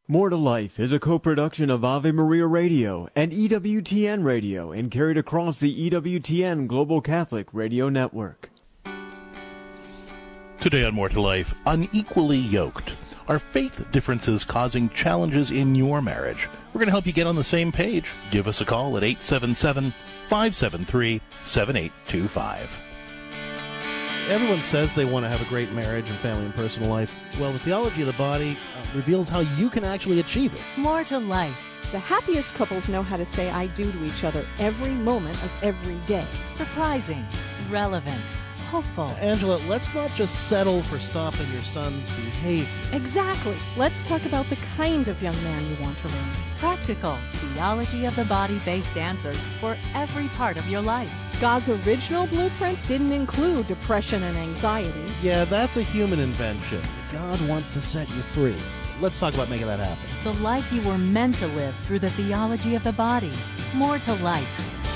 More to Life is a co-production of Ave Maria Radio and EWTN Radio and carried across the EWTN Global Catholic Radio Network. Today on More to Life, unequally yoked. Are faith differences causing challenges in your marriage? We're going to help you get on the same page. Give us a call at 877-573-7825. Everyone says they want to have a great marriage and family and personal life. Well, the theology of the body reveals how you can actually achieve it. More to Life. The happiest couples know how to say I do to each other every moment of every day. Surprising, relevant, hopeful. Angela, let's not just settle for stopping your son's behavior. Exactly. Let's talk about the kind of young man you want to raise. Practical, theology of the body-based answers for every part of your life. God's original blueprint didn't include depression and anxiety. Yeah, that's a human invention. God wants to set you free. Let's talk about making that happen. The life you were meant to live through the theology of the body. More to Life.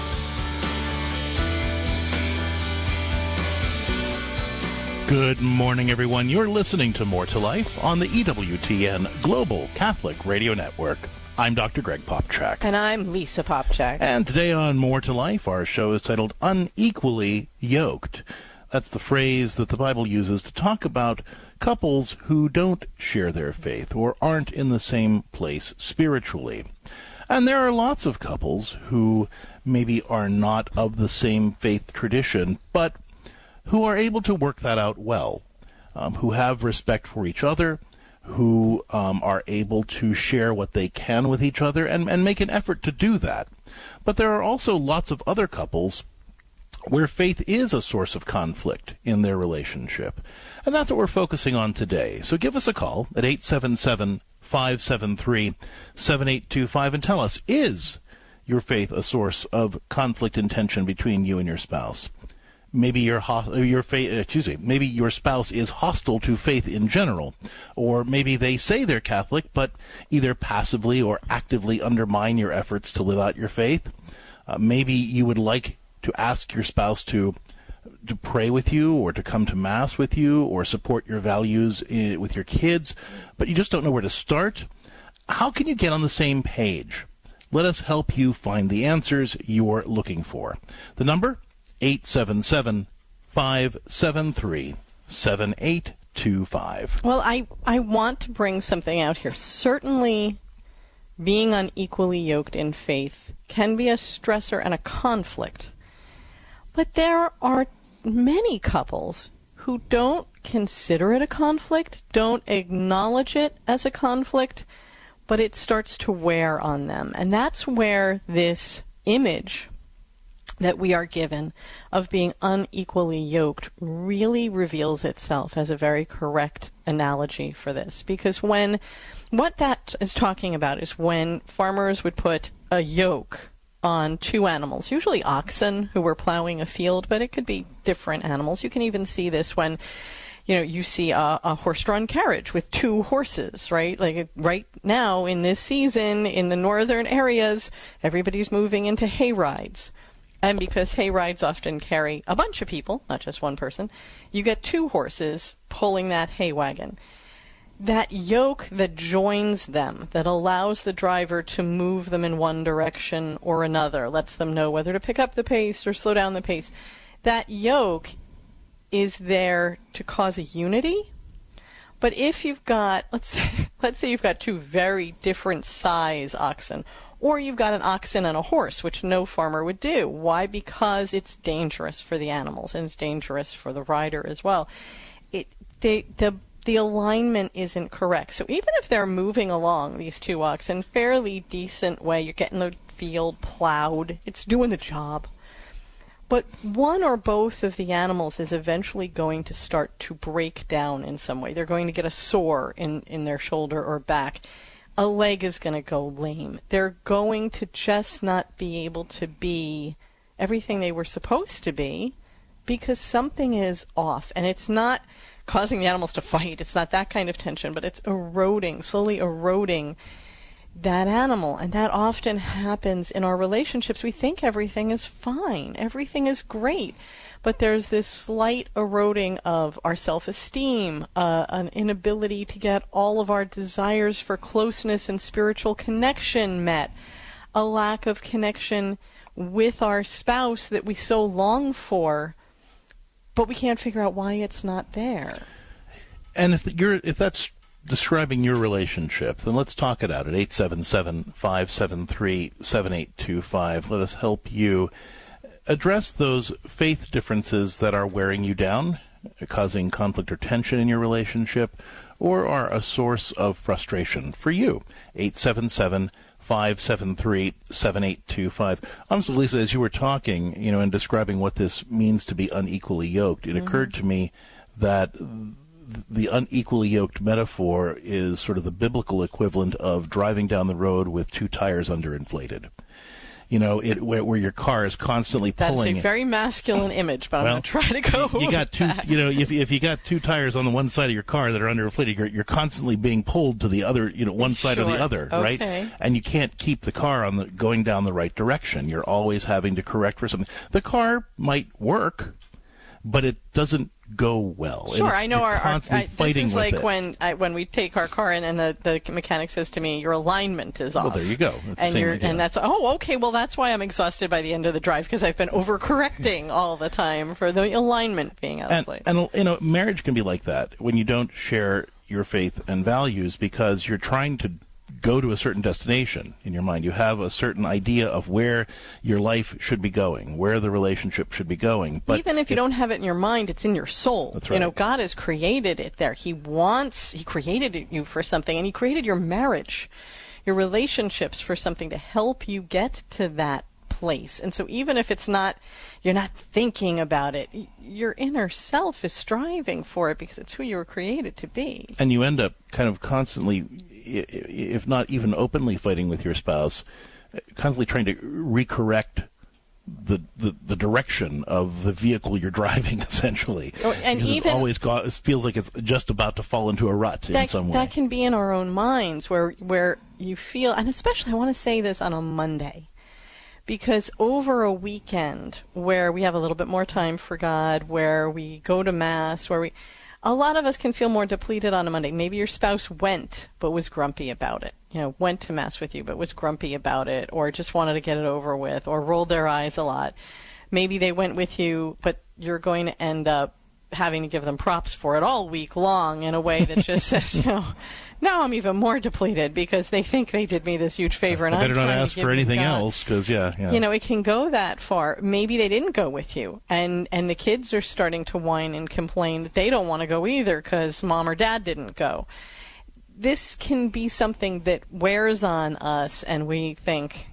Good morning, everyone. You're listening to More to Life on the EWTN Global Catholic Radio Network. I'm Dr. Greg Popchak. And I'm Lisa Popchak. And today on More to Life, our show is titled Unequally Yoked. That's the phrase that the Bible uses to talk about couples who don't share their faith or aren't in the same place spiritually. And there are lots of couples who maybe are not of the same faith tradition, but who are able to work that out well, who have respect for each other, who are able to share what they can with each other and make an effort to do that. But there are also lots of other couples where faith is a source of conflict in their relationship. And that's what we're focusing on today. So give us a call at 877-573-7825 and tell us, is your faith a source of conflict and tension between you and your spouse? Maybe your spouse is hostile to faith in general, or maybe they say they're Catholic, but either passively or actively undermine your efforts to live out your faith. Maybe you would like to ask your spouse to pray with you, or to come to Mass with you, or support your values with your kids, but you just don't know where to start. How can you get on the same page? Let us help you find the answers you're looking for. The number? 877-573-7825. Well, I want to bring something out here. Certainly, being unequally yoked in faith can be a stressor and a conflict. But there are many couples who don't consider it a conflict, don't acknowledge it as a conflict, but it starts to wear on them. And that's where this image that we are given of being unequally yoked really reveals itself as a very correct analogy for this. Because what that is talking about is when farmers would put a yoke on two animals, usually oxen who were plowing a field, but it could be different animals. You can even see this when you see a horse-drawn carriage with two horses, right? Like right now in this season in the northern areas, everybody's moving into hay rides. And because hay rides often carry a bunch of people, not just one person, you get two horses pulling that hay wagon. That yoke that joins them, that allows the driver to move them in one direction or another, lets them know whether to pick up the pace or slow down the pace, that yoke is there to cause a unity. But if you've got, let's say you've got two very different size oxen, or you've got an oxen and a horse, which no farmer would do. Why? Because it's dangerous for the animals, and it's dangerous for the rider as well. The alignment isn't correct. So even if they're moving along, these two oxen, fairly decent way, you're getting the field plowed, it's doing the job. But one or both of the animals is eventually going to start to break down in some way. They're going to get a sore in their shoulder or back. A leg is going to go lame. They're going to just not be able to be everything they were supposed to be because something is off. And it's not causing the animals to fight. It's not that kind of tension, but it's slowly eroding that animal. And that often happens in our relationships. We think everything is fine. Everything is great. but there's this slight eroding of our self-esteem, an inability to get all of our desires for closeness and spiritual connection met, a lack of connection with our spouse that we so long for, but we can't figure out why it's not there. And if that's describing your relationship, then let's talk it out at 877-573-7825. Let us help you address those faith differences that are wearing you down, causing conflict or tension in your relationship, or are a source of frustration for you. 877-573-7825. Honestly, Lisa, as you were talking, and describing what this means to be unequally yoked, it occurred to me that the unequally yoked metaphor is sort of the biblical equivalent of driving down the road with two tires underinflated. Where your car is constantly pulling. That's a very masculine image, but I'm going to try to go. You got two. That. If you got two tires on the one side of your car that are underinflated, you're constantly being pulled to the other. One side or the other, okay. Right? And you can't keep the car going down the right direction. You're always having to correct for something. The car might work, but it doesn't go well. Sure, I know. This is like when we take our car in and the mechanic says to me, "Your alignment is off." Well, there you go. And that's okay. Well, that's why I'm exhausted by the end of the drive, because I've been overcorrecting all the time for the alignment being out of place. And marriage can be like that when you don't share your faith and values, because you're trying to go to a certain destination in your mind. You have a certain idea of where your life should be going, where the relationship should be going. But even if you don't have it in your mind, it's in your soul. That's right. God has created it there. He created you for something, and He created your marriage, your relationships for something to help you get to that place. And so even if you're not thinking about it, your inner self is striving for it because it's who you were created to be. And you end up kind of constantly, if not even openly fighting with your spouse, constantly trying to recorrect the direction of the vehicle you're driving, essentially. And because even it feels like it's just about to fall into a rut in some way. That can be in our own minds where you feel, and especially I want to say this on a Monday, because over a weekend where we have a little bit more time for God, where we go to Mass, a lot of us can feel more depleted on a Monday. Maybe your spouse went but was grumpy about it. Went to Mass with you but was grumpy about it, or just wanted to get it over with, or rolled their eyes a lot. Maybe they went with you, but you're going to end up having to give them props for it all week long in a way that just says, now I'm even more depleted because they think they did me this huge favor, and I better I'm not ask for anything else, because it can go that far. Maybe they didn't go with you, and the kids are starting to whine and complain that they don't want to go either because mom or dad didn't go. This can be something that wears on us, and we think,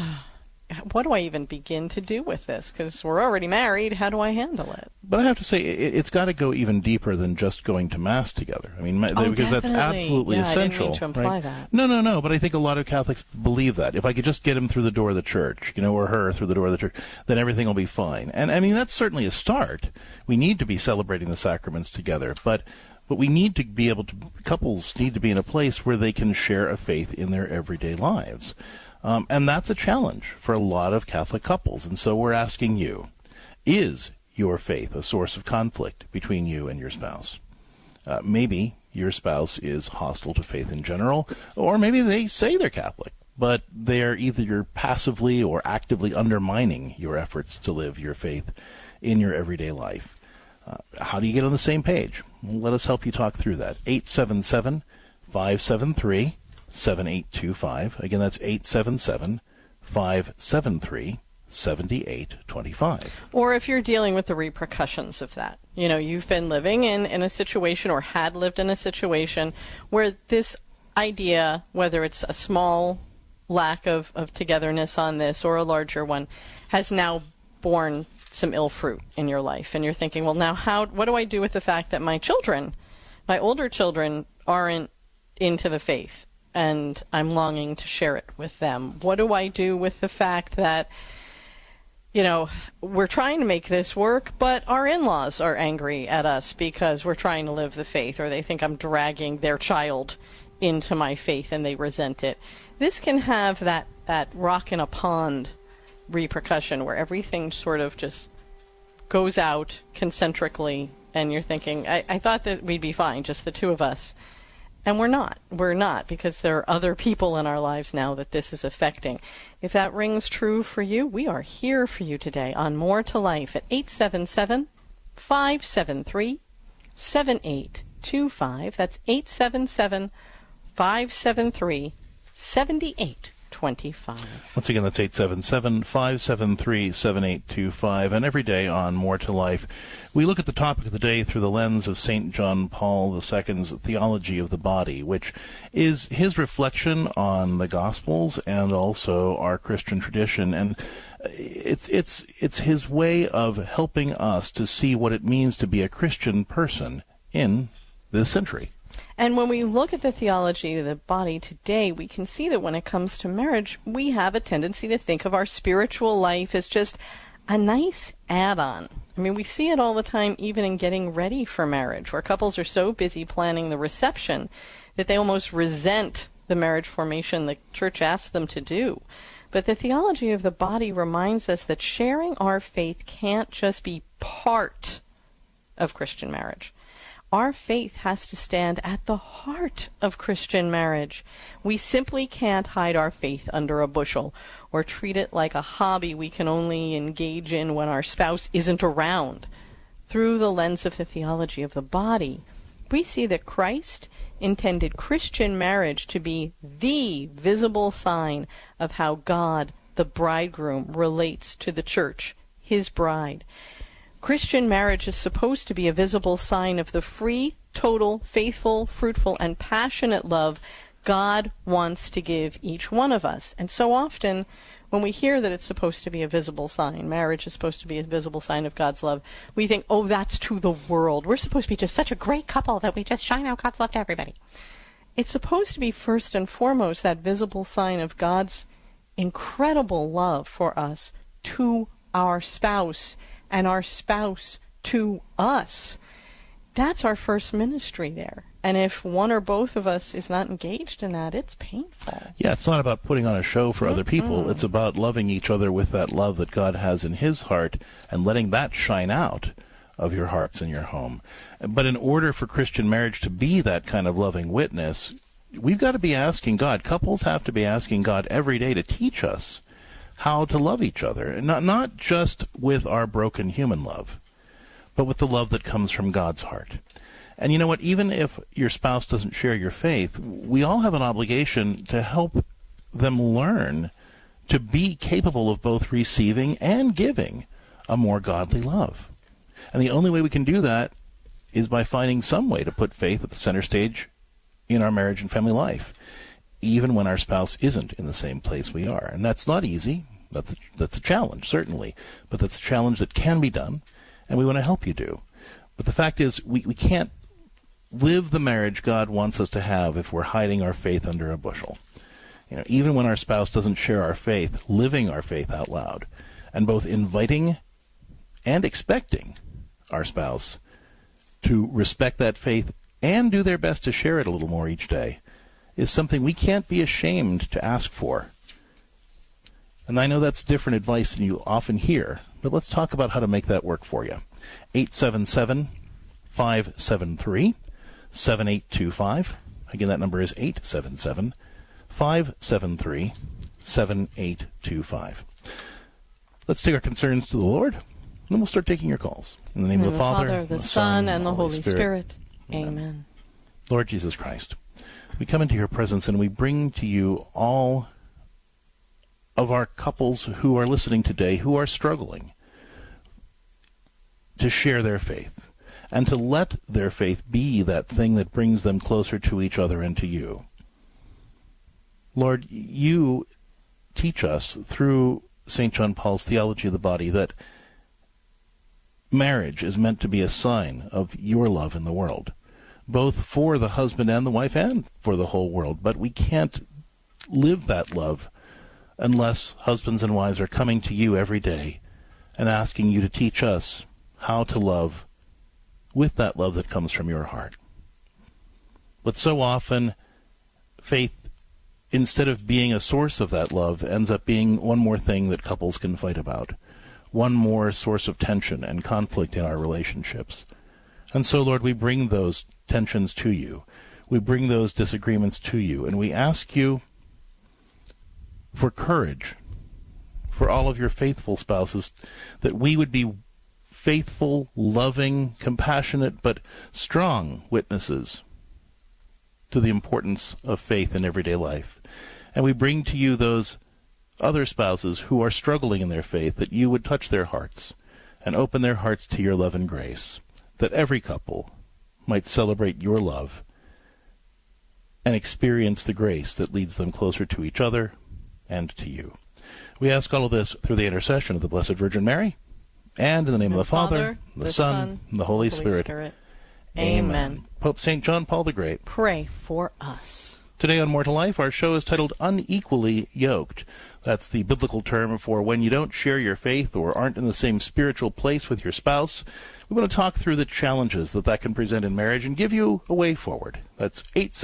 what do I even begin to do with this? Because we're already married. How do I handle it? But I have to say, it's got to go even deeper than just going to Mass together. I mean, because that's absolutely essential. I didn't mean to imply that. No. But I think a lot of Catholics believe that if I could just get him through the door of the church, or her through the door of the church, then everything will be fine. And I mean, that's certainly a start. We need to be celebrating the sacraments together, but we need to be couples need to be in a place where they can share a faith in their everyday lives. And that's a challenge for a lot of Catholic couples. And so we're asking you, is your faith a source of conflict between you and your spouse? Maybe your spouse is hostile to faith in general, or maybe they say they're Catholic, but they're either passively or actively undermining your efforts to live your faith in your everyday life. How do you get on the same page? Let us help you talk through that. 877-573-7825. Again, that's 877-573-7825. Or if you're dealing with the repercussions of that. You've been living in a situation, or had lived in a situation, where this idea, whether it's a small lack of togetherness on this or a larger one, has now borne some ill fruit in your life. And you're thinking, well, now what do I do with the fact that my older children, aren't into the faith, and I'm longing to share it with them? What do I do with the fact that, we're trying to make this work, but our in-laws are angry at us because we're trying to live the faith, or they think I'm dragging their child into my faith and they resent it? This can have that rock in a pond repercussion where everything sort of just goes out concentrically, and you're thinking, I thought that we'd be fine, just the two of us. And we're not. We're not, because there are other people in our lives now that this is affecting. If that rings true for you, we are here for you today on More to Life at 877-573-7825. That's 877-573-7825. Once again, that's 877-573-7825. And every day on More to Life, we look at the topic of the day through the lens of St. John Paul II's theology of the body, which is his reflection on the Gospels and also our Christian tradition. And it's his way of helping us to see what it means to be a Christian person in this century. And when we look at the theology of the body today, we can see that when it comes to marriage, we have a tendency to think of our spiritual life as just a nice add-on. I mean, we see it all the time, even in getting ready for marriage, where couples are so busy planning the reception that they almost resent the marriage formation the church asks them to do. But the theology of the body reminds us that sharing our faith can't just be part of Christian marriage. Our faith has to stand at the heart of Christian marriage. We simply can't hide our faith under a bushel or treat it like a hobby we can only engage in when our spouse isn't around. Through the lens of the theology of the body, we see that Christ intended Christian marriage to be the visible sign of how God, the bridegroom, relates to the church, his bride. Christian marriage is supposed to be a visible sign of the free, total, faithful, fruitful, and passionate love God wants to give each one of us. And so often, when we hear that it's supposed to be a visible sign, marriage is supposed to be a visible sign of God's love, we think, oh, that's to the world. We're supposed to be just such a great couple that we just shine out God's love to everybody. It's supposed to be first and foremost that visible sign of God's incredible love for us to our spouse, and our spouse to us. That's our first ministry there. And if one or both of us is not engaged in that, it's painful. Yeah, it's not about putting on a show for other people. It's about loving each other with that love that God has in his heart and letting that shine out of your hearts and your home. But in order for Christian marriage to be that kind of loving witness, we've got to be asking God, couples have to be asking God every day to teach us how to love each other, not just with our broken human love, but with the love that comes from God's heart. And you know what? Even if your spouse doesn't share your faith, we all have an obligation to help them learn to be capable of both receiving and giving a more godly love. And the only way we can do that is by finding some way to put faith at the center stage in our marriage and family life, even when our spouse isn't in the same place we are. And that's not easy. That's a challenge, certainly. But that's a challenge that can be done, and we want to help you do. But the fact is, we can't live the marriage God wants us to have if we're hiding our faith under a bushel. You know, even when our spouse doesn't share our faith, living our faith out loud, and both inviting and expecting our spouse to respect that faith and do their best to share it a little more each day, is something we can't be ashamed to ask for. And I know that's different advice than you often hear, but let's talk about how to make that work for you. 877-573-7825. Again, that number is 877-573-7825. Let's take our concerns to the Lord, and then we'll start taking your calls. In the name of the Father, the Son, and the Holy Spirit. Amen. Lord Jesus Christ, we come into your presence and we bring to you all of our couples who are listening today who are struggling to share their faith and to let their faith be that thing that brings them closer to each other and to you. Lord, you teach us through St. John Paul's theology of the body that marriage is meant to be a sign of your love in the world, both for the husband and the wife and for the whole world. But we can't live that love unless husbands and wives are coming to you every day and asking you to teach us how to love with that love that comes from your heart. But so often, faith, instead of being a source of that love, ends up being one more thing that couples can fight about. one more source of tension and conflict in our relationships. And so, Lord, we bring those tensions to you. We bring those disagreements to you, and we ask you for courage for all of your faithful spouses, that we would be faithful, loving, compassionate, but strong witnesses to the importance of faith in everyday life. And we bring to you those other spouses who are struggling in their faith, that you would touch their hearts and open their hearts to your love and grace, that every couple might celebrate your love and experience the grace that leads them closer to each other and to you. We ask all of this through the intercession of the Blessed Virgin Mary, and in the name of the Father, the Son, and the Holy Spirit. Amen. Pope St. John Paul the Great, pray for us. Today on More to Life, our show is titled Unequally Yoked. That's the biblical term for when you don't share your faith or aren't in the same spiritual place with your spouse. We want to talk through the challenges that can present in marriage and give you a way forward. That's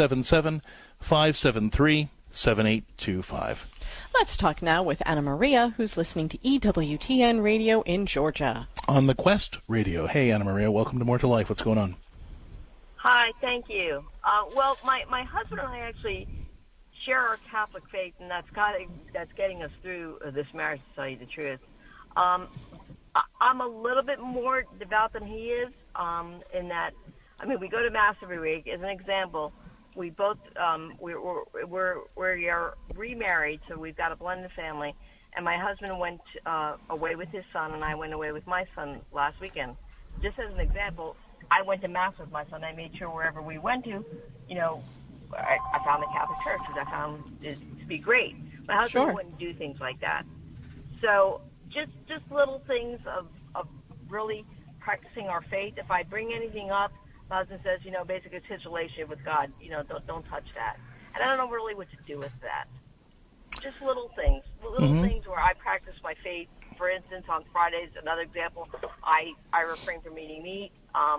877-573-7825. Let's talk now with Anna Maria, who's listening to EWTN Radio in Georgia. On the Quest Radio. Hey, Anna Maria, welcome to More to Life. What's going on? Hi, thank you. Well, my husband and I actually share our Catholic faith, and that's getting us through this marriage, to tell you the truth. I'm a little bit more devout than he is, in that, I mean, we go to Mass every week. As an example, we both we are remarried, so we've got a blended family. And my husband went away with his son, and I went away with my son last weekend. Just as an example, I went to Mass with my son. I made sure wherever we went to, you know, I found the Catholic Church, which I found it to be great. My husband wouldn't do things like that. So just little things of really practicing our faith. If I bring anything up, my husband says, you know, basically it's his relationship with God. You know, don't touch that. And I don't know really what to do with that. Just little things things where I practice my faith. For instance, on Fridays, another example, I refrain from eating meat,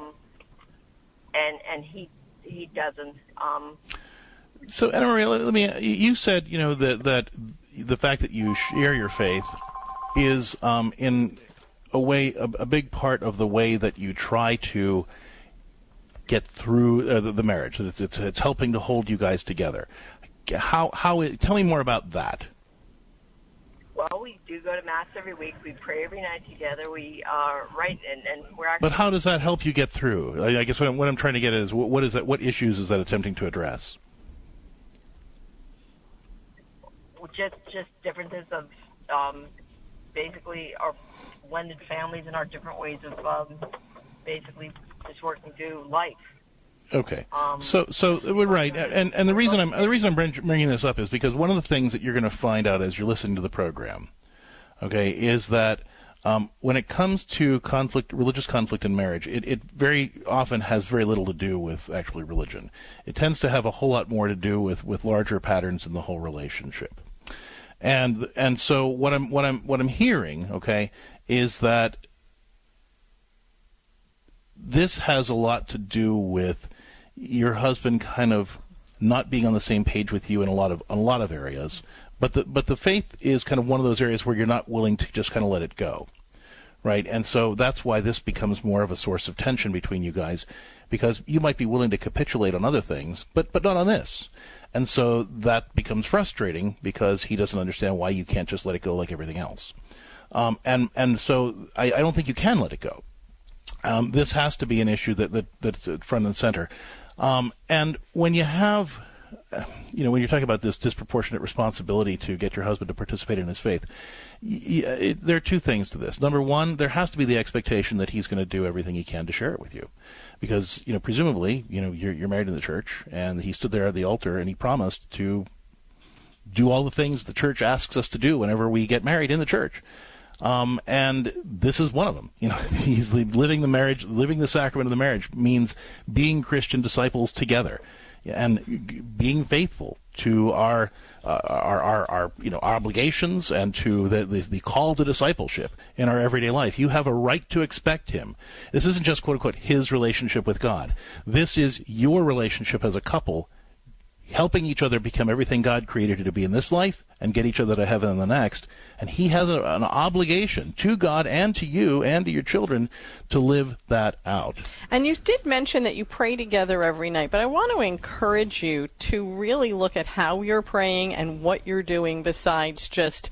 and he doesn't. So, Anna Maria, let me. You said, you know, that the fact that you share your faith is, in a way, a big part of the way that you try to get through the marriage. It's helping to hold you guys together. Tell me more about that. Well, we do go to Mass every week. We pray every night together. We are and we're actually. But how does that help you get through? I guess what I'm trying to get at is what is that? What issues is that attempting to address? Just differences of basically our blended families and our different ways of basically just working through life. Okay. So we're right, and the reason I'm bringing this up is because one of the things that you're going to find out as you're listening to the program, okay, is that when it comes to religious conflict in marriage, it very often has very little to do with actually religion. It tends to have a whole lot more to do with larger patterns in the whole relationship. And so what I'm hearing, okay, is that this has a lot to do with your husband kind of not being on the same page with you in a lot of areas, but the faith is kind of one of those areas where you're not willing to just kind of let it go, right? And so that's why this becomes more of a source of tension between you guys, because you might be willing to capitulate on other things, but not on this. And so that becomes frustrating because he doesn't understand why you can't just let it go like everything else. And so I don't think you can let it go. This has to be an issue that's at front and center. And when you have, when you're talking about this disproportionate responsibility to get your husband to participate in his faith, there are two things to this. Number one, there has to be the expectation that he's going to do everything he can to share it with you. Because, presumably, you're married in the church, and he stood there at the altar, and he promised to do all the things the church asks us to do whenever we get married in the church. And this is one of them. He's living the sacrament of the marriage means being Christian disciples together and being faithful to our obligations and to the call to discipleship in our everyday life. You have a right to expect him. This isn't just, quote unquote, his relationship with God. This is your relationship as a couple, helping each other become everything God created you to be in this life and get each other to heaven in the next. And he has an obligation to God and to you and to your children to live that out. And you did mention that you pray together every night, but I want to encourage you to really look at how you're praying and what you're doing besides just,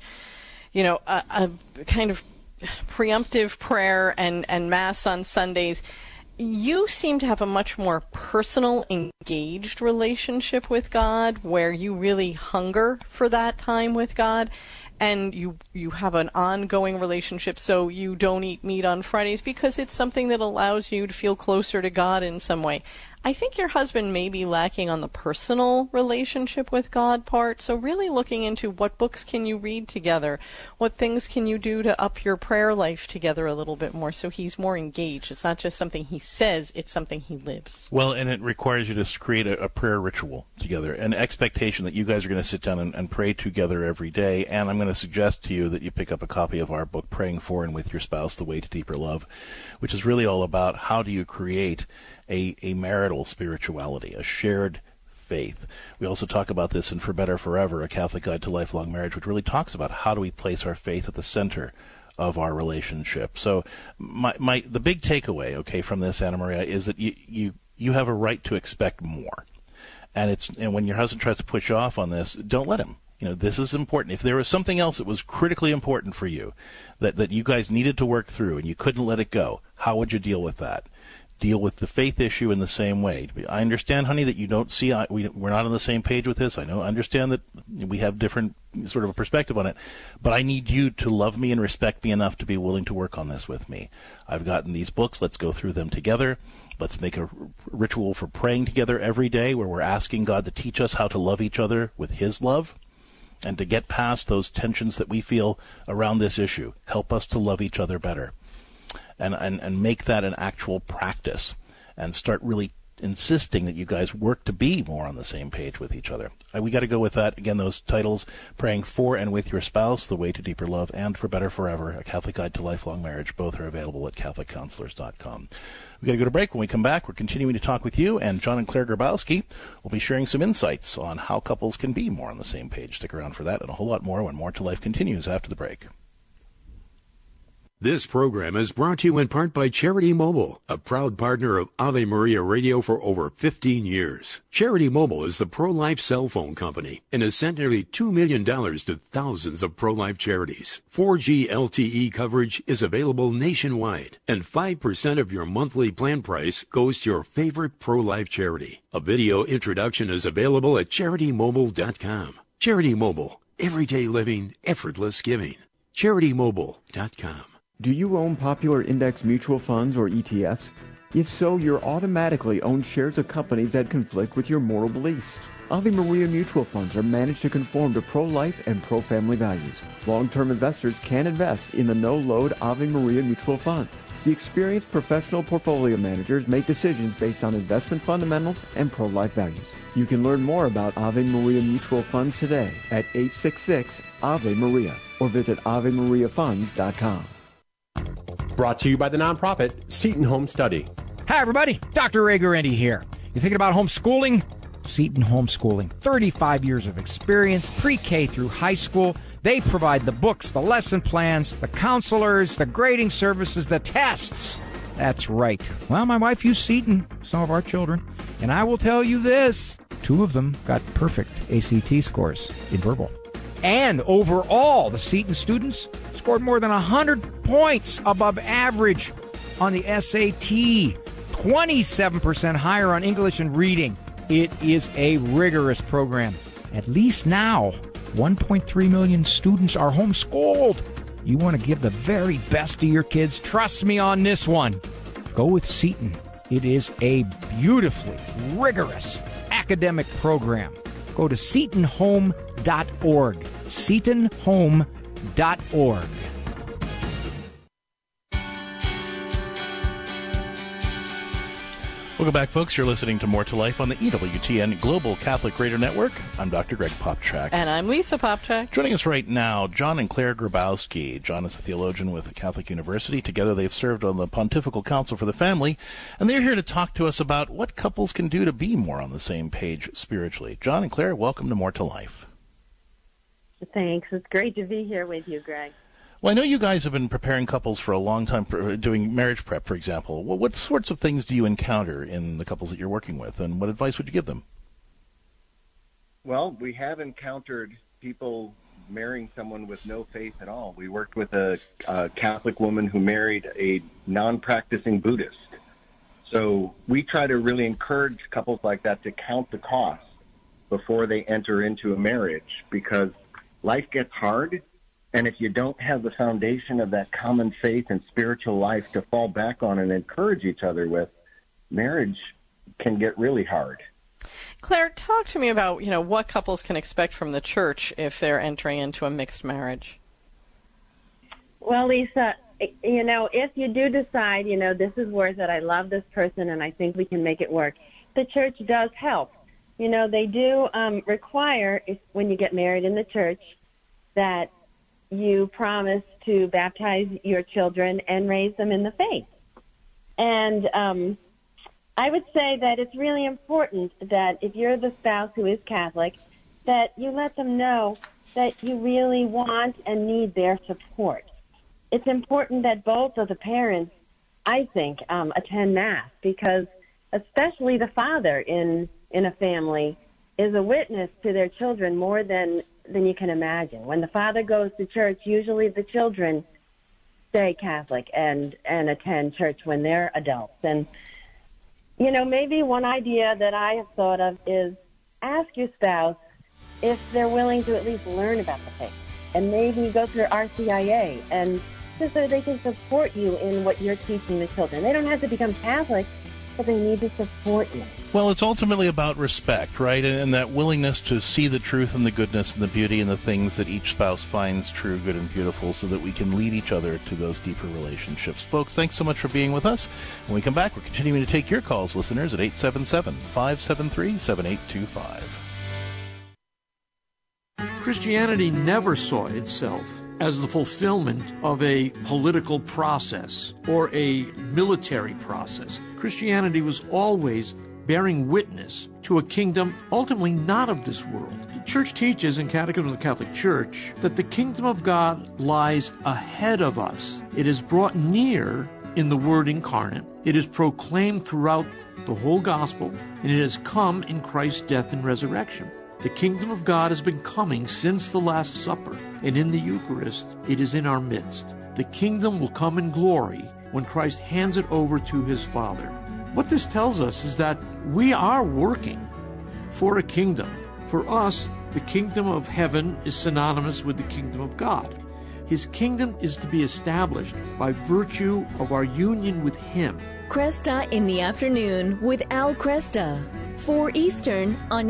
a kind of preemptive prayer and Mass on Sundays. You seem to have a much more personal, engaged relationship with God, where you really hunger for that time with God, and you have an ongoing relationship, so you don't eat meat on Fridays because it's something that allows you to feel closer to God in some way. I think your husband may be lacking on the personal relationship with God part, so really looking into what books can you read together, what things can you do to up your prayer life together a little bit more so he's more engaged. It's not just something he says, it's something he lives. Well, and it requires you to create a prayer ritual together, an expectation that you guys are going to sit down and pray together every day. And I'm going to suggest to you that you pick up a copy of our book, Praying For and With Your Spouse, The Way to Deeper Love, which is really all about how do you create a marital spirituality, a shared faith. We also talk about this in For Better Forever, A Catholic Guide to Lifelong Marriage, which really talks about how do we place our faith at the center of our relationship. So the big takeaway, okay, from this, Anna Maria, is that you have a right to expect more. And when your husband tries to push you off on this, don't let him. This is important. If there was something else that was critically important for you that you guys needed to work through and you couldn't let it go, how would you deal with that? Deal with the faith issue in the same way. I understand, honey, that you don't see, we're not on the same page with this. I understand that we have different sort of a perspective on it, but I need you to love me and respect me enough to be willing to work on this with me. I've gotten these books. Let's go through them together. Let's make a ritual for praying together every day where we're asking God to teach us how to love each other with his love and to get past those tensions that we feel around this issue. Help us to love each other better. And make that an actual practice and start really insisting that you guys work to be more on the same page with each other. We got to go with that. Again, those titles, Praying For and With Your Spouse, The Way to Deeper Love, and For Better Forever, A Catholic Guide to Lifelong Marriage. Both are available at CatholicCounselors.com. We got to go to break. When we come back, we're continuing to talk with you, and John and Claire Grabowski will be sharing some insights on how couples can be more on the same page. Stick around for that and a whole lot more when More to Life continues after the break. This program is brought to you in part by Charity Mobile, a proud partner of Ave Maria Radio for over 15 years. Charity Mobile is the pro-life cell phone company and has sent nearly $2 million to thousands of pro-life charities. 4G LTE coverage is available nationwide, and 5% of your monthly plan price goes to your favorite pro-life charity. A video introduction is available at CharityMobile.com. Charity Mobile, everyday living, effortless giving. CharityMobile.com. Do you own popular index mutual funds or ETFs? If so, you're automatically owned shares of companies that conflict with your moral beliefs. Ave Maria mutual funds are managed to conform to pro-life and pro-family values. Long-term investors can invest in the no-load Ave Maria mutual funds. The experienced professional portfolio managers make decisions based on investment fundamentals and pro-life values. You can learn more about Ave Maria mutual funds today at 866-AVE-MARIA or visit AveMariaFunds.com. Brought to you by the nonprofit Seton Home Study. Hi, everybody. Dr. Ray Guarendi here. You thinking about homeschooling? Seton Homeschooling. 35 years of experience, pre-K through high school. They provide the books, the lesson plans, the counselors, the grading services, the tests. That's right. Well, my wife used Seton, some of our children. And I will tell you this, 2 of them got perfect ACT scores in verbal. And overall, the Seton students scored more than 100 points above average on the SAT, 27% higher on English and reading. It is a rigorous program. At least now, 1.3 million students are homeschooled. You want to give the very best to your kids. Trust me on this one. Go with Seton. It is a beautifully rigorous academic program. Go to SetonHome.org. SetonHome.org. Welcome back, folks. You're listening to More to Life on the EWTN Global Catholic Radio Network. I'm Dr. Greg Popcak. And I'm Lisa Popcak. Joining us right now, John and Claire Grabowski. John is a theologian with Catholic University. Together they've served on the Pontifical Council for the Family, and they're here to talk to us about what couples can do to be more on the same page spiritually. John and Claire, welcome to More to Life. Thanks. It's great to be here with you, Greg. Well, I know you guys have been preparing couples for a long time, doing marriage prep, for example. What sorts of things do you encounter in the couples that you're working with, and what advice would you give them? Well, we have encountered people marrying someone with no faith at all. We worked with a Catholic woman who married a non-practicing Buddhist. So we try to really encourage couples like that to count the cost before they enter into a marriage, because life gets hard. And if you don't have the foundation of that common faith and spiritual life to fall back on and encourage each other with, marriage can get really hard. Claire, talk to me about, what couples can expect from the church if they're entering into a mixed marriage. Well, Lisa, if you do decide, this is worth it, I love this person and I think we can make it work, the church does help. They do require, when you get married in the church, that you promise to baptize your children and raise them in the faith. And I would say that it's really important that if you're the spouse who is Catholic, that you let them know that you really want and need their support. It's important that both of the parents, I think, attend Mass, because especially the father in a family is a witness to their children more than you can imagine. When the father goes to church, usually the children stay Catholic and attend church when they're adults. And, maybe one idea that I have thought of is ask your spouse if they're willing to at least learn about the faith, and maybe go through RCIA, and just so they can support you in what you're teaching the children. They don't have to become Catholic, but they need to support you. Well, it's ultimately about respect, right? And that willingness to see the truth and the goodness and the beauty and the things that each spouse finds true, good, and beautiful, so that we can lead each other to those deeper relationships. Folks, thanks so much for being with us. When we come back, we're continuing to take your calls, listeners, at 877-573-7825. Christianity never saw itself as the fulfillment of a political process or a military process. Christianity was always bearing witness to a kingdom ultimately not of this world. The Church teaches in Catechism of the Catholic Church that the kingdom of God lies ahead of us. It is brought near in the Word incarnate. It is proclaimed throughout the whole gospel, and it has come in Christ's death and resurrection. The kingdom of God has been coming since the Last Supper, and in the Eucharist, it is in our midst. The kingdom will come in glory when Christ hands it over to his Father. What this tells us is that we are working for a kingdom. For us, the kingdom of heaven is synonymous with the kingdom of God. His kingdom is to be established by virtue of our union with him. Cresta in the Afternoon with Al Cresta. 4 Eastern on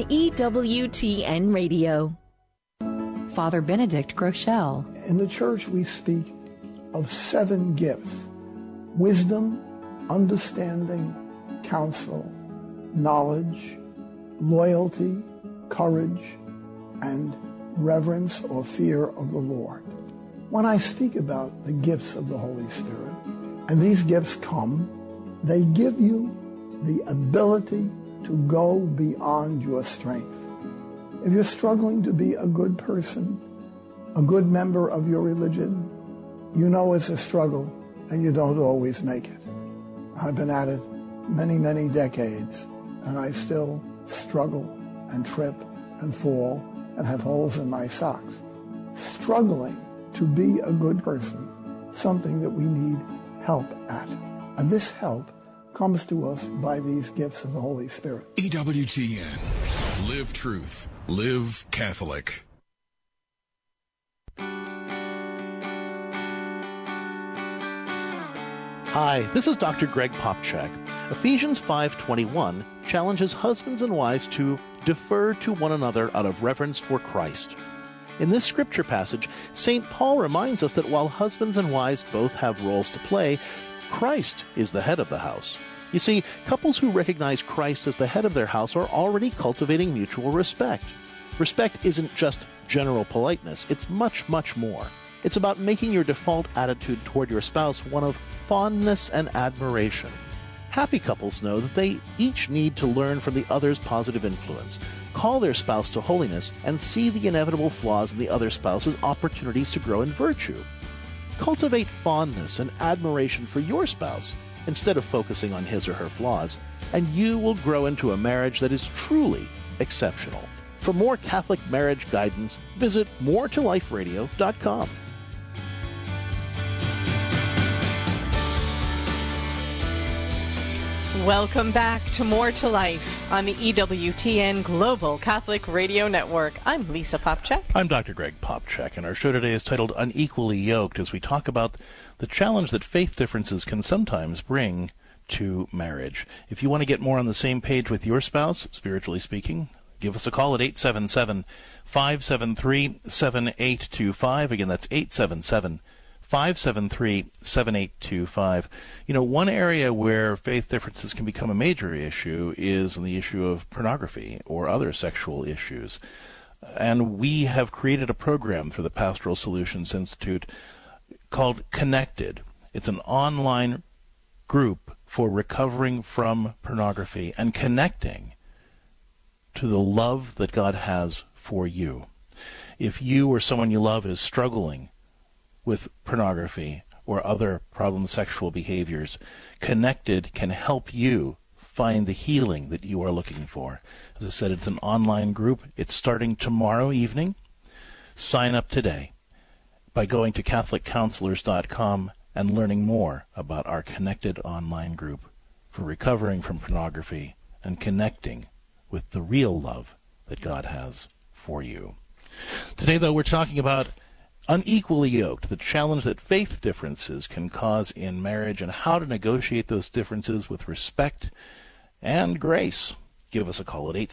EWTN Radio. Father Benedict Groeschel. In the church, we speak of 7 gifts: wisdom, understanding, counsel, knowledge, loyalty, courage, and reverence or fear of the Lord. When I speak about the gifts of the Holy Spirit, and these gifts come, they give you the ability to go beyond your strength. If you're struggling to be a good person, a good member of your religion, you know it's a struggle and you don't always make it. I've been at it many, many decades, and I still struggle and trip and fall and have holes in my socks. Struggling to be a good person, something that we need help at. And this help comes to us by these gifts of the Holy Spirit. EWTN. Live truth. Live Catholic. Hi, this is Dr. Greg Popcak. Ephesians 5:21 challenges husbands and wives to defer to one another out of reverence for Christ. In this scripture passage, St. Paul reminds us that while husbands and wives both have roles to play, Christ is the head of the house. You see, couples who recognize Christ as the head of their house are already cultivating mutual respect. Respect isn't just general politeness. It's much, much more. It's about making your default attitude toward your spouse one of fondness and admiration. Happy couples know that they each need to learn from the other's positive influence, call their spouse to holiness, and see the inevitable flaws in the other spouse as opportunities to grow in virtue. Cultivate fondness and admiration for your spouse instead of focusing on his or her flaws, and you will grow into a marriage that is truly exceptional. For more Catholic marriage guidance, visit moretoliferadio.com. Welcome back to More to Life on the EWTN Global Catholic Radio Network. I'm Lisa Popcak. I'm Dr. Greg Popcak, and our show today is titled Unequally Yoked, as we talk about the challenge that faith differences can sometimes bring to marriage. If you want to get more on the same page with your spouse, spiritually speaking, give us a call at 877-573-7825. Again, that's 877-573-7825. You know, one area where faith differences can become a major issue is in the issue of pornography or other sexual issues. And we have created a program through the Pastoral Solutions Institute called Connected. It's an online group for recovering from pornography and connecting to the love that God has for you. If you or someone you love is struggling with pornography or other problem sexual behaviors, Connected can help you find the healing that you are looking for. As I said, it's an online group. It's starting tomorrow evening. Sign up today by going to CatholicCounselors.com and learning more about our Connected online group for recovering from pornography and connecting with the real love that God has for you. Today, though, we're talking about unequally yoked, the challenge that faith differences can cause in marriage and how to negotiate those differences with respect and grace. Give us a call at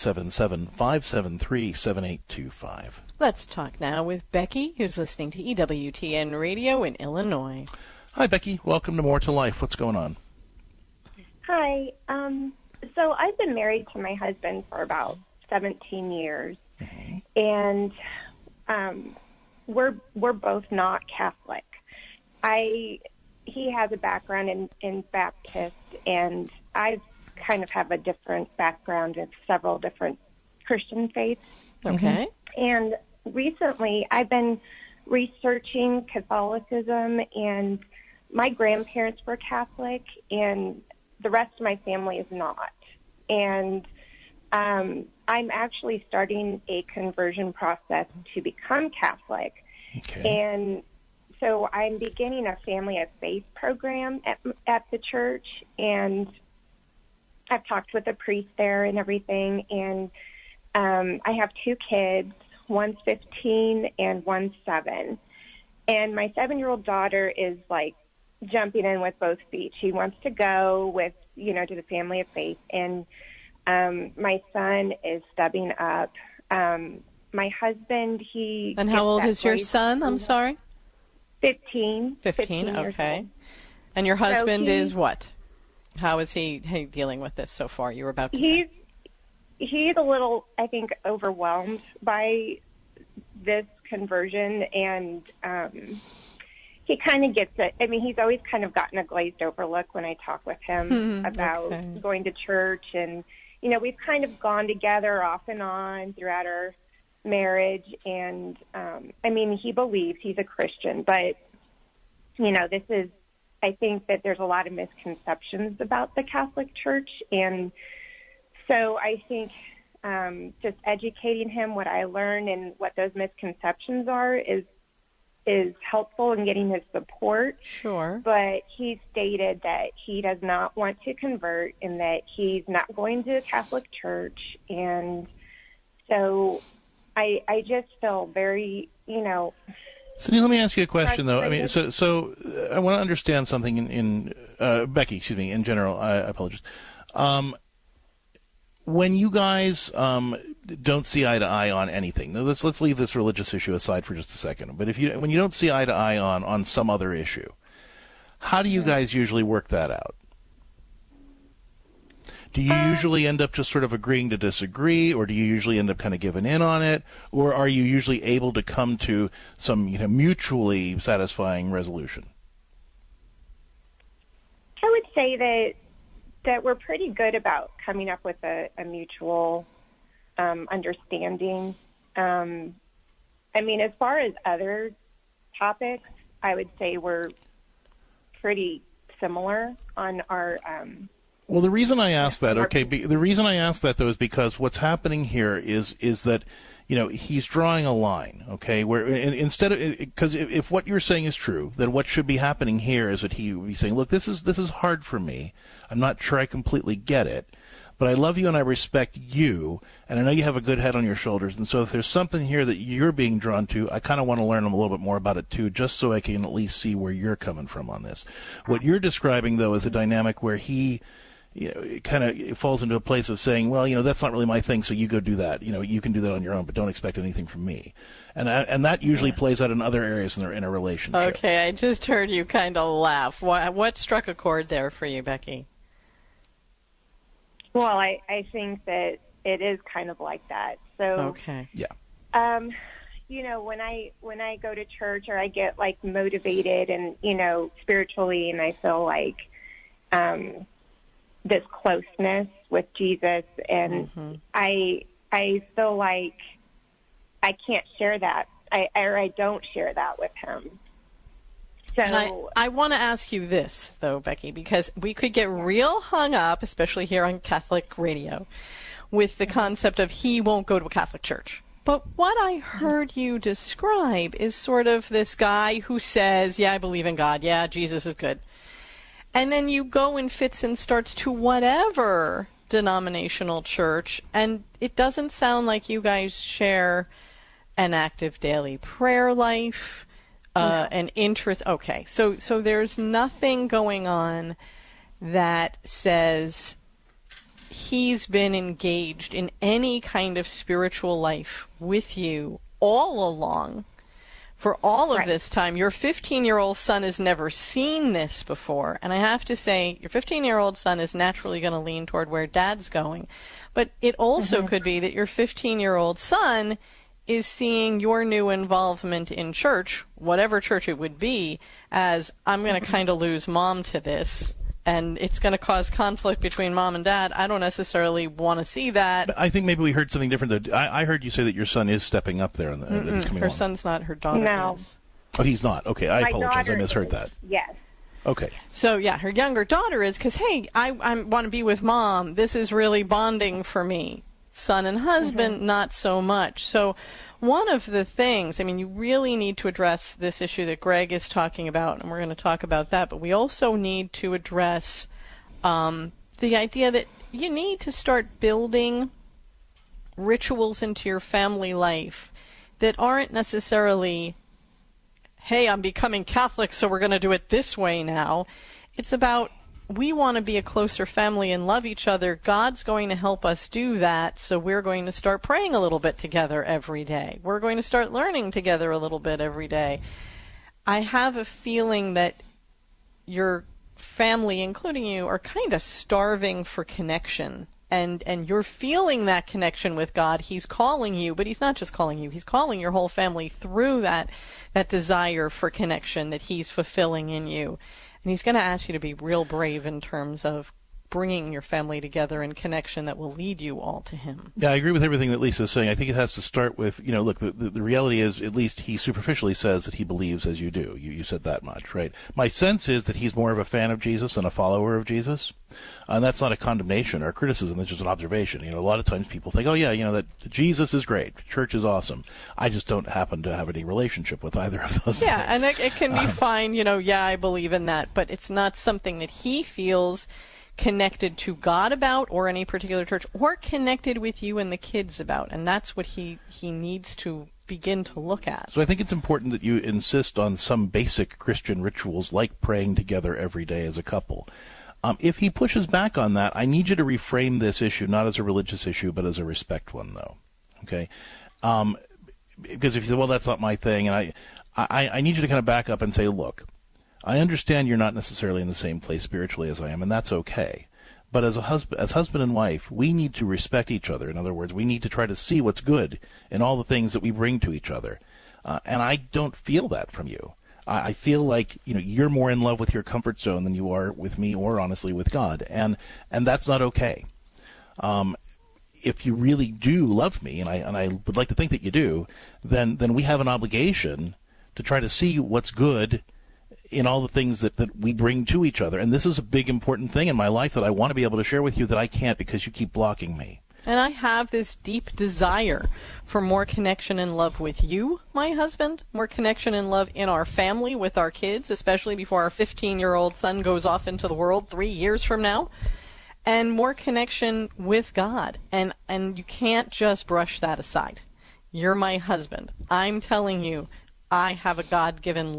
877-573-7825. Let's talk now with Becky, who's listening to EWTN Radio in Illinois. Hi, Becky. Welcome to More to Life. What's going on? Hi. So I've been married to my husband for about 17 years, and we're both not Catholic. He has a background in Baptist, and I kind of have a different background in several different Christian faiths. Okay. And recently I've been researching Catholicism, and my grandparents were Catholic, and the rest of my family is not. And I'm actually starting a conversion process to become Catholic. Okay. And so I'm beginning a family of faith program at the church, and I've talked with a priest there and everything. And I have two kids, one's 15 and one's 7. And my 7-year-old daughter is like jumping in with both feet. She wants to go with, to the family of faith. And my son is stepping up. My husband, he... And how old is your son? I'm sorry? 15. 15, okay. And your husband is what? How is he dealing with this so far? You were about to say. He's a little, I think, overwhelmed by this conversion, and he kind of gets it. I mean, he's always kind of gotten a glazed over look when I talk with him about going to church, and we've kind of gone together off and on throughout our marriage, and he believes, he's a Christian, but this is, I think that there's a lot of misconceptions about the Catholic Church, and so I think just educating him what I learned and what those misconceptions are is helpful in getting his support. Sure. But he stated that he does not want to convert and that he's not going to a Catholic church. And so I just feel very, Cindy, let me ask you a question, though. I mean, so I want to understand something in Becky, excuse me, in general. I apologize. When you guys don't see eye to eye on anything, now let's leave this religious issue aside for just a second. But when you don't see eye to eye on some other issue, how do you guys usually work that out? do you usually end up just sort of agreeing to disagree, or do you usually end up kind of giving in on it, or are you usually able to come to some mutually satisfying resolution? I would say that we're pretty good about coming up with a mutual understanding. I mean, as far as other topics, I would say we're pretty similar on our. Well, the reason I asked that, the reason I asked that, though, is because what's happening here is that, he's drawing a line, okay, where instead of, because if what you're saying is true, then what should be happening here is that he would be saying, look, this is hard for me. I'm not sure I completely get it, but I love you and I respect you, and I know you have a good head on your shoulders, and so if there's something here that you're being drawn to, I kind of want to learn a little bit more about it too, just so I can at least see where you're coming from on this. What you're describing, though, is a dynamic where he it kind of falls into a place of saying, well, that's not really my thing, so you go do that. You can do that on your own, but don't expect anything from me. And that usually plays out in other areas in a relationship. Okay, I just heard you kind of laugh. What struck a chord there for you, Becky? Well, I think that it is kind of like that. So okay, yeah. When I go to church, or I get like motivated and spiritually, and I feel like this closeness with Jesus, and I feel like I can't share that, I don't share that with him. So and I want to ask you this, though, Becky, because we could get real hung up, especially here on Catholic radio, with the concept of he won't go to a Catholic church. But what I heard you describe is sort of this guy who says, yeah, I believe in God, yeah, Jesus is good. And then you go in fits and starts to whatever denominational church, and it doesn't sound like you guys share an active daily prayer life, an interest. Okay, so there's nothing going on that says he's been engaged in any kind of spiritual life with you all along. For all of this time, your 15-year-old son has never seen this before. And I have to say, your 15-year-old son is naturally going to lean toward where dad's going. But it also could be that your 15-year-old son is seeing your new involvement in church, whatever church it would be, as I'm going to kind of lose mom to this. And it's going to cause conflict between mom and dad. I don't necessarily want to see that. But I think maybe we heard something different. I heard you say that your son is stepping up there. Her son's not. Her daughter is. Oh, he's not. Okay, I apologize. I misheard that. Yes. Okay. So, yeah, her younger daughter is, because, hey, I want to be with mom. This is really bonding for me. Son and husband, not so much. So one of the things, you really need to address this issue that Greg is talking about, and we're going to talk about that, but we also need to address the idea that you need to start building rituals into your family life that aren't necessarily, hey, I'm becoming Catholic, so we're going to do it this way now. It's about, we want to be a closer family and love each other. God's going to help us do that, so we're going to start praying a little bit together every day. We're going to start learning together a little bit every day. I have a feeling that your family, including you, are kind of starving for connection. And you're feeling that connection with God. He's calling you, but he's not just calling you. He's calling your whole family through that desire for connection that he's fulfilling in you. And he's going to ask you to be real brave in terms of bringing your family together in connection that will lead you all to him. Yeah, I agree with everything that Lisa's saying. I think it has to start with, look, the reality is, at least he superficially says that he believes as you do. You said that much, right? My sense is that he's more of a fan of Jesus than a follower of Jesus. And that's not a condemnation or a criticism. It's just an observation. A lot of times people think, oh, yeah, that Jesus is great. Church is awesome. I just don't happen to have any relationship with either of those things. Yeah, and it can be fine, yeah, I believe in that. But it's not something that he feels connected to God about, or any particular church, or connected with you and the kids about. And that's what he needs to begin to look at. So I think it's important that you insist on some basic Christian rituals like praying together every day as a couple. If he pushes back on that, I need you to reframe this issue not as a religious issue, but as a respect one, though. Okay? Because if you say, well, that's not my thing, and I need you to kind of back up and say, look, I understand you're not necessarily in the same place spiritually as I am, and that's okay. But as husband and wife, we need to respect each other. In other words, we need to try to see what's good in all the things that we bring to each other. And I don't feel that from you. I feel like you're more in love with your comfort zone than you are with me, or honestly with God, and that's not okay. If you really do love me, and I would like to think that you do, then we have an obligation to try to see what's good in all the things that we bring to each other. And this is a big, important thing in my life that I want to be able to share with you that I can't because you keep blocking me. And I have this deep desire for more connection and love with you, my husband, more connection and love in our family with our kids, especially before our 15-year-old son goes off into the world 3 years from now, and more connection with God. And you can't just brush that aside. You're my husband. I'm telling you, I have a God-given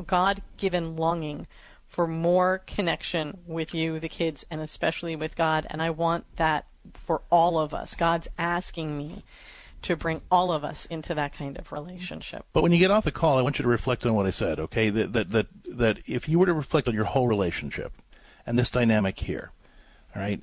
longing for more connection with you, the kids, and especially with God, and I want that for all of us. God's asking me to bring all of us into that kind of relationship. But when you get off the call, I want you to reflect on what I said, okay? That if you were to reflect on your whole relationship and this dynamic here, all right,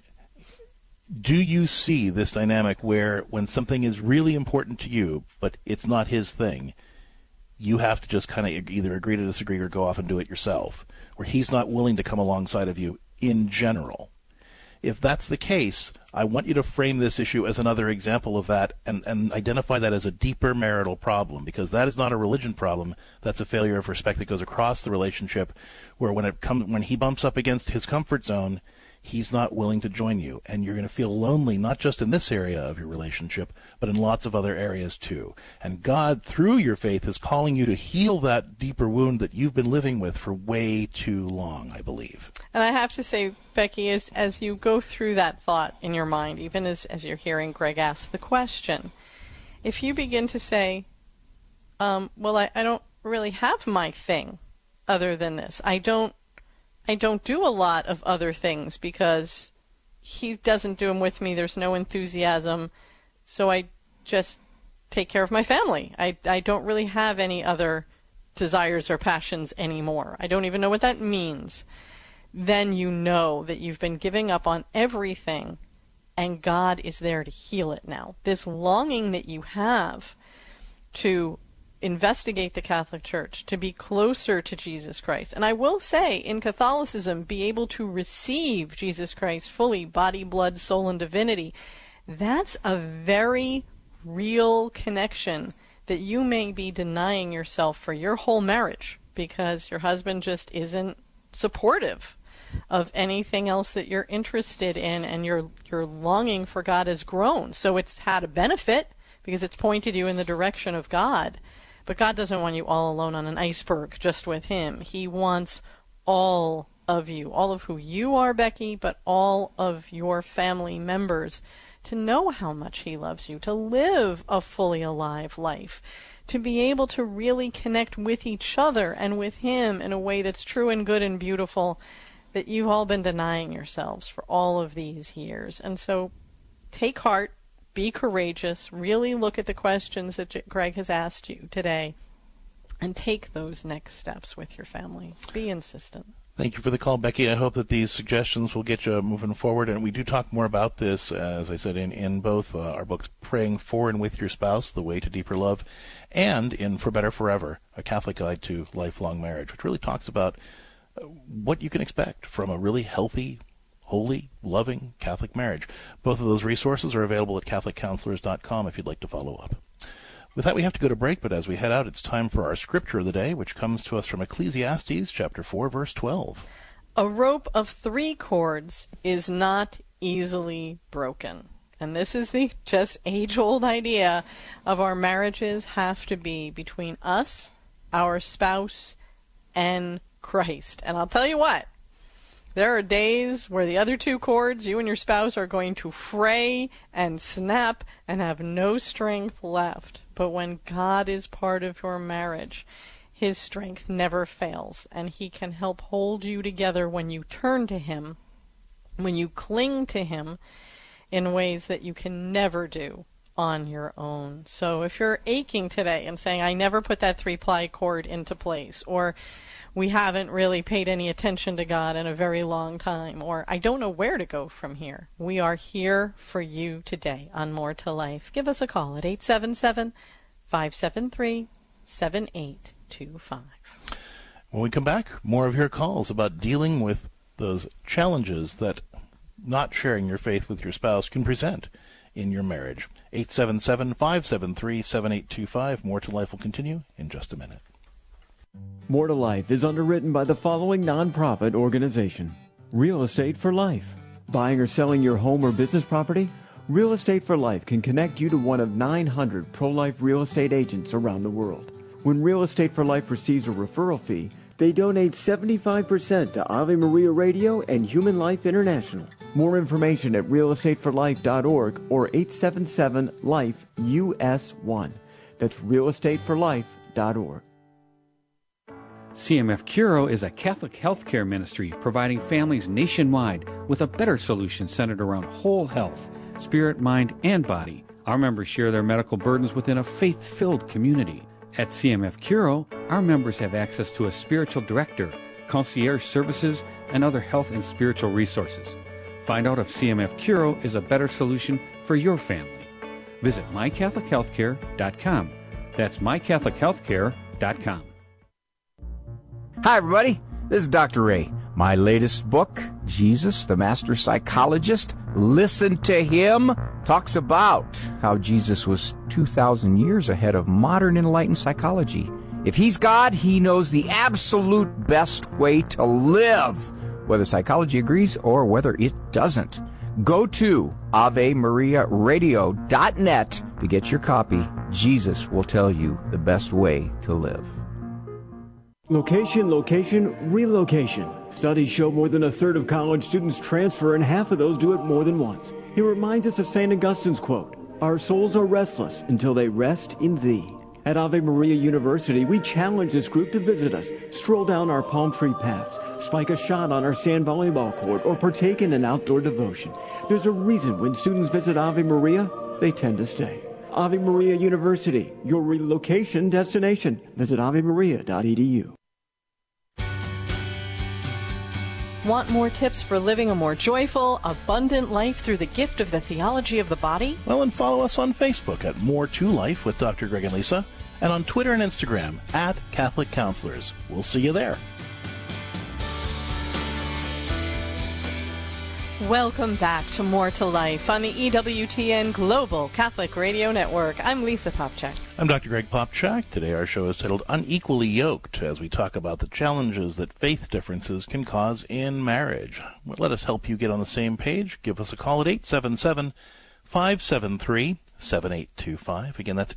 do you see this dynamic where when something is really important to you, but it's not his thing, you have to just kind of either agree to disagree or go off and do it yourself, where he's not willing to come alongside of you in general? If that's the case, I want you to frame this issue as another example of that and identify that as a deeper marital problem, because that is not a religion problem. That's a failure of respect that goes across the relationship, where when he bumps up against his comfort zone, he's not willing to join you, and you're going to feel lonely, not just in this area of your relationship, but in lots of other areas too. And God, through your faith, is calling you to heal that deeper wound that you've been living with for way too long, I believe. And I have to say, Becky, as you go through that thought in your mind, even as you're hearing Greg ask the question, if you begin to say, well, I don't really have my thing other than this. I don't do a lot of other things because he doesn't do them with me. There's no enthusiasm. So I just take care of my family. I don't really have any other desires or passions anymore. I don't even know what that means. Then you know that you've been giving up on everything, and God is there to heal it now. This longing that you have to investigate the Catholic Church, to be closer to Jesus Christ. And I will say, in Catholicism, be able to receive Jesus Christ fully, body, blood, soul, and divinity, that's a very real connection that you may be denying yourself for your whole marriage because your husband just isn't supportive of anything else that you're interested in, and your longing for God has grown. So it's had a benefit because it's pointed you in the direction of God. But God doesn't want you all alone on an iceberg just with him. He wants all of you, all of who you are, Becky, but all of your family members to know how much he loves you, to live a fully alive life, to be able to really connect with each other and with him in a way that's true and good and beautiful that you've all been denying yourselves for all of these years. And so take heart. Be courageous, really look at the questions that Greg has asked you today, and take those next steps with your family. Be insistent. Thank you for the call, Becky. I hope that these suggestions will get you moving forward, and we do talk more about this, as I said, in both our books, Praying For and With Your Spouse, The Way to Deeper Love, and in For Better Forever, A Catholic Guide to Lifelong Marriage, which really talks about what you can expect from a really healthy, holy, loving Catholic marriage. Both of those resources are available at CatholicCounselors.com if you'd like to follow up. With that, we have to go to break, but as we head out, it's time for our scripture of the day, which comes to us from Ecclesiastes chapter 4, verse 12. A rope of 3 cords is not easily broken. And this is the just age-old idea of our marriages have to be between us, our spouse, and Christ. And I'll tell you what, there are days where the other 2 cords, you and your spouse, are going to fray and snap and have no strength left. But when God is part of your marriage, his strength never fails, and he can help hold you together when you turn to him, when you cling to him in ways that you can never do on your own. So if you're aching today and saying, I never put that 3-ply cord into place, or we haven't really paid any attention to God in a very long time, or I don't know where to go from here, we are here for you today on More to Life. Give us a call at 877-573-7825. When we come back, more of your calls about dealing with those challenges that not sharing your faith with your spouse can present in your marriage. 877-573-7825. More to Life will continue in just a minute. More to Life is underwritten by the following nonprofit organization: Real Estate for Life. Buying or selling your home or business property? Real Estate for Life can connect you to one of 900 pro-life real estate agents around the world. When Real Estate for Life receives a referral fee, they donate 75% to Ave Maria Radio and Human Life International. More information at realestateforlife.org or 877-LIFE-US1. That's realestateforlife.org. CMF Curo is a Catholic healthcare ministry providing families nationwide with a better solution centered around whole health, spirit, mind, and body. Our members share their medical burdens within a faith-filled community. At CMF Curo, our members have access to a spiritual director, concierge services, and other health and spiritual resources. Find out if CMF Curo is a better solution for your family. Visit mycatholichealthcare.com. That's mycatholichealthcare.com. Hi, everybody. This is Dr. Ray. My latest book, Jesus, the Master Psychologist, Listen to Him, talks about how Jesus was 2,000 years ahead of modern enlightened psychology. If He's God, He knows the absolute best way to live, whether psychology agrees or whether it doesn't. Go to AveMariaRadio.net to get your copy. Jesus will tell you the best way to live. Location, location, relocation. Studies show more than a third of college students transfer, and half of those do it more than once. He reminds us of St. Augustine's quote, "Our souls are restless until they rest in Thee." At Ave Maria University, we challenge this group to visit us, stroll down our palm tree paths, spike a shot on our sand volleyball court, or partake in an outdoor devotion. There's a reason when students visit Ave Maria, they tend to stay. Ave Maria University, your relocation destination. Visit avemaria.edu. Want more tips for living a more joyful, abundant life through the gift of the theology of the body? Well, and follow us on Facebook at More to Life with Dr. Greg and Lisa, and on Twitter and Instagram at Catholic Counselors. We'll see you there. Welcome back to More to Life on the EWTN Global Catholic Radio Network. I'm Lisa Popchak. I'm Dr. Greg Popchak. Today our show is titled Unequally Yoked, as we talk about the challenges that faith differences can cause in marriage. Well, let us help you get on the same page. Give us a call at 877-573-7825. Again, that's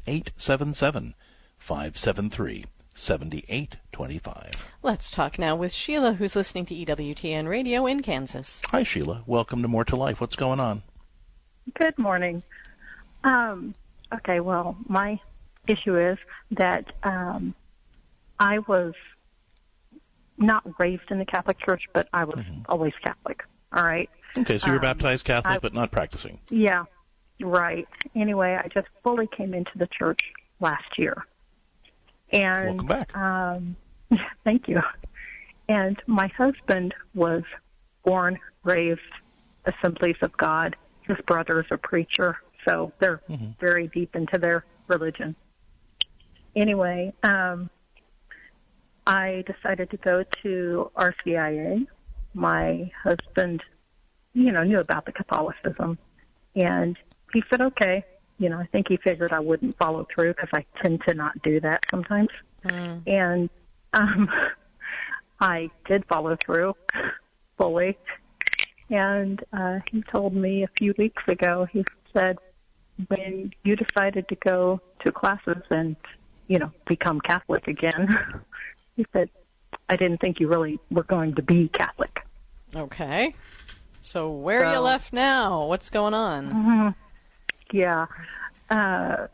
877-573-7825. Let's talk now with Sheila, who's listening to EWTN Radio in Kansas. Hi, Sheila. Welcome to More to Life. What's going on? Good morning. Okay, well, my issue is that I was not raised in the Catholic Church, but I was always Catholic, all right? Okay, so you're baptized Catholic, but not practicing. Yeah, right. Anyway, I just fully came into the church last year. And welcome back. Thank you. And my husband was born, raised Assemblies of God. His brother's a preacher, so they're very deep into their religion. Anyway, I decided to go to RCIA. My husband, knew about the Catholicism, and he said, okay. I think he figured I wouldn't follow through because I tend to not do that sometimes. And I did follow through fully. And he told me a few weeks ago, he said, when you decided to go to classes and, become Catholic again, he said, I didn't think you really were going to be Catholic. Okay. So where are you left now? What's going on? Yeah. I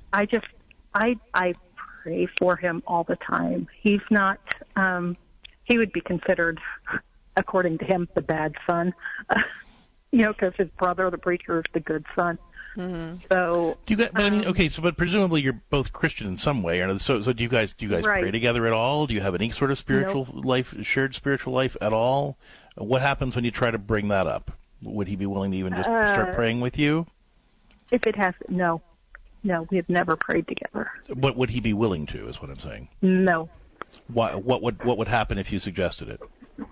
pray for him all the time. He's not, he would be considered, according to him, the bad son, because his brother, the preacher, is the good son. So do you guys? But I mean, okay. So, but presumably you're both Christian in some way. So do you guys Right. pray together at all? Do you have any sort of spiritual life, shared spiritual life at all? What happens when you try to bring that up? Would he be willing to even just start praying with you? if it has, no, we have never prayed together. What would he be willing to? Is what I'm saying. No. Why? What would happen if you suggested it?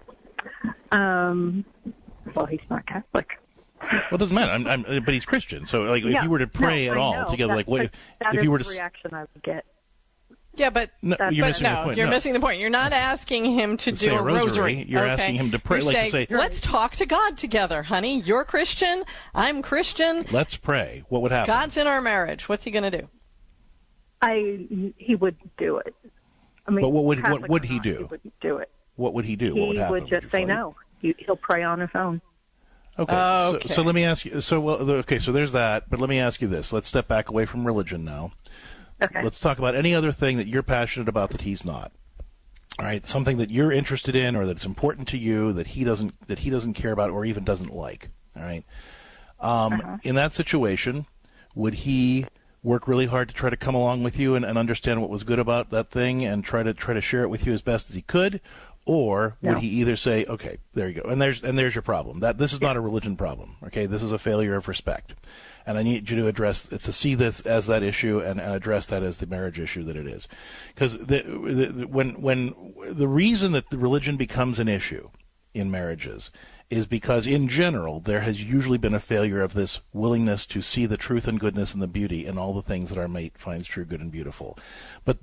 Well, he's not Catholic. Well, it doesn't matter. But he's Christian, so like if you were to pray at all together, like what if you were to? That's the reaction I would get. Yeah, but you're missing the point. You're missing the point. You're not asking him to do a rosary. You're asking him to pray. You're like saying, to say, let's talk to God together, honey. You're Christian. I'm Christian. Let's pray. What would happen? God's in our marriage. What's he going to do? He would do it. I mean, but what would he do? He wouldn't do it. What would he do? He what would happen? would just say no. He'll pray on his own. Okay. So let me ask you. So there's that. But let me ask you this. Let's step back away from religion now. Okay. Let's talk about any other thing that you're passionate about that he's not. All right, something that you're interested in or that's important to you that he doesn't care about or even doesn't like. All right. In that situation, would he work really hard to try to come along with you and understand what was good about that thing and try to share it with you as best as he could? Or would he either say, okay, there you go, and there's your problem. That this is not a religion problem. Okay, this is a failure of respect. And I need you to see this as that issue and address that as the marriage issue that it is. Because when the reason that the religion becomes an issue in marriages is because, in general, there has usually been a failure of this willingness to see the truth and goodness and the beauty in all the things that our mate finds true, good, and beautiful. But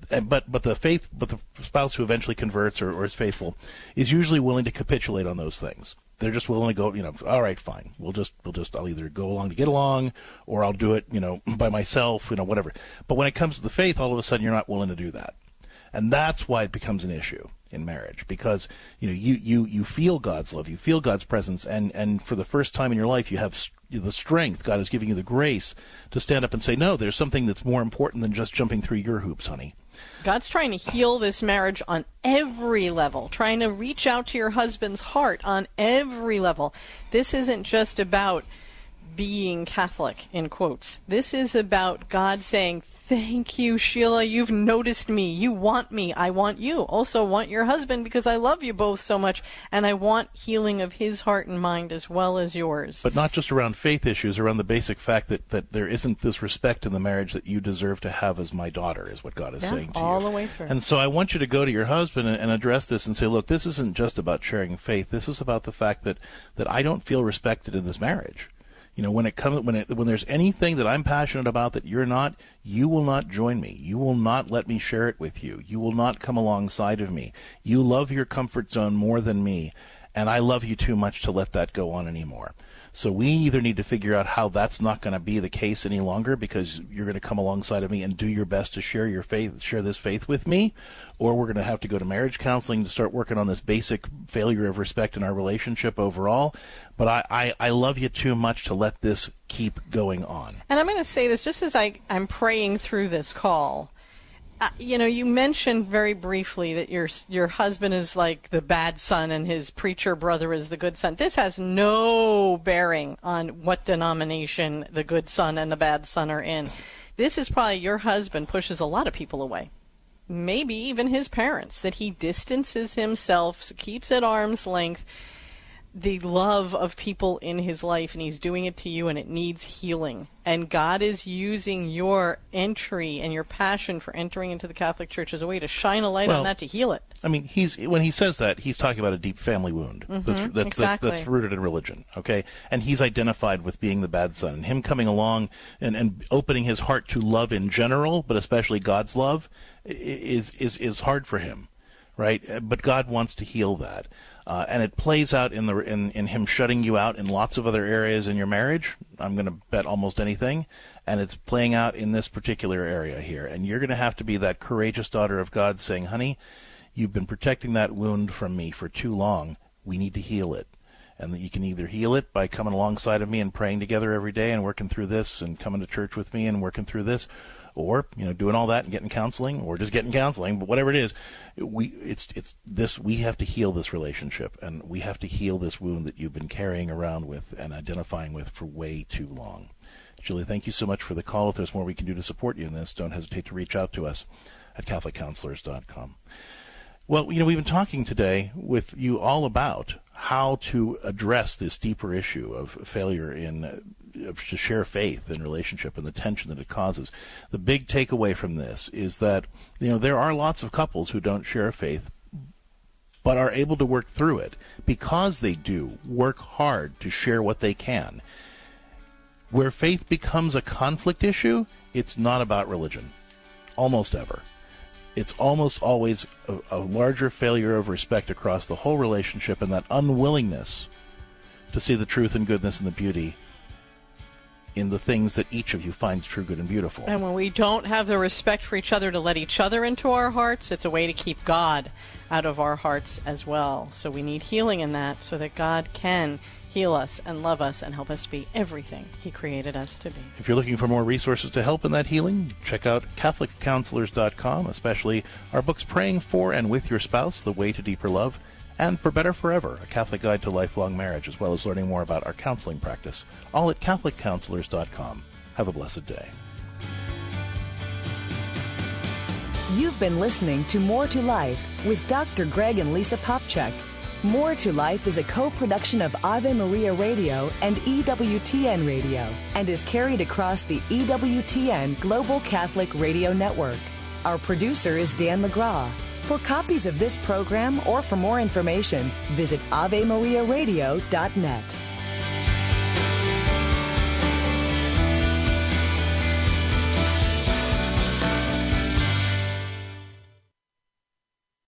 the spouse who eventually converts or is faithful is usually willing to capitulate on those things. They're just willing to go, all right, fine. I'll either go along to get along, or I'll do it, by myself, whatever. But when it comes to the faith, all of a sudden you're not willing to do that. And that's why it becomes an issue in marriage, because, you feel God's love, you feel God's presence, and for the first time in your life, you have the strength. God is giving you the grace to stand up and say, no, there's something that's more important than just jumping through your hoops, honey. God's trying to heal this marriage on every level, trying to reach out to your husband's heart on every level. This isn't just about being Catholic, in quotes. This is about God saying, thank you, Sheila, you've noticed me. You want me. I want you. Also want your husband because I love you both so much, and I want healing of his heart and mind as well as yours. But not just around faith issues, around the basic fact that there isn't this respect in the marriage that you deserve to have as my daughter, is what God is saying to you. All the way through. And so I want you to go to your husband and address this and say, look, this isn't just about sharing faith. This is about the fact that I don't feel respected in this marriage. When there's anything that I'm passionate about that you're not, you will not join me. You will not let me share it with you. You will not come alongside of me. You love your comfort zone more than me, and I love you too much to let that go on anymore. So we either need to figure out how that's not going to be the case any longer, because you're going to come alongside of me and do your best to share this faith with me, or we're going to have to go to marriage counseling to start working on this basic failure of respect in our relationship overall. But I love you too much to let this keep going on. And I'm going to say this just as I'm praying through this call. You mentioned very briefly that your husband is like the bad son and his preacher brother is the good son. This has no bearing on what denomination the good son and the bad son are in. This is probably your husband pushes a lot of people away, maybe even his parents, that he distances himself, keeps at arm's length the love of people in his life, and he's doing it to you, and it needs healing. And God is using your entry and your passion for entering into the Catholic Church as a way to shine a light on that to heal it. I mean, when he says that, he's talking about a deep family wound that's rooted in religion, okay? And he's identified with being the bad son. And him coming along and opening his heart to love in general, but especially God's love, is hard for him, right? But God wants to heal that. And it plays out in him shutting you out in lots of other areas in your marriage. I'm going to bet almost anything. And it's playing out in this particular area here. And you're going to have to be that courageous daughter of God saying, honey, you've been protecting that wound from me for too long. We need to heal it. And that you can either heal it by coming alongside of me and praying together every day and working through this and coming to church with me and working through this, or doing all that and getting counseling, or just getting counseling. But whatever it is, we have to heal this relationship, and we have to heal this wound that you've been carrying around with and identifying with for way too long. Julie, thank you so much for the call. If there's more we can do to support you in this, don't hesitate to reach out to us at CatholicCounselors.com. Well, we've been talking today with you all about how to address this deeper issue of failure to share faith in relationship and the tension that it causes. The big takeaway from this is that, there are lots of couples who don't share faith, but are able to work through it because they do work hard to share what they can. Where faith becomes a conflict issue, it's not about religion, almost ever. It's almost always a larger failure of respect across the whole relationship, and that unwillingness to see the truth and goodness and the beauty in the things that each of you finds true, good, and beautiful. And when we don't have the respect for each other to let each other into our hearts, it's a way to keep God out of our hearts as well. So we need healing in that so that God can heal us and love us and help us be everything He created us to be. If you're looking for more resources to help in that healing, check out CatholicCounselors.com, especially our books Praying For and With Your Spouse, The Way to Deeper Love, and For Better Forever, a Catholic Guide to Lifelong Marriage, as well as learning more about our counseling practice, all at CatholicCounselors.com. Have a blessed day. You've been listening to More to Life with Dr. Greg and Lisa Popchak. More to Life is a co-production of Ave Maria Radio and EWTN Radio and is carried across the EWTN Global Catholic Radio Network. Our producer is Dan McGraw. For copies of this program or for more information, visit AveMariaRadio.net.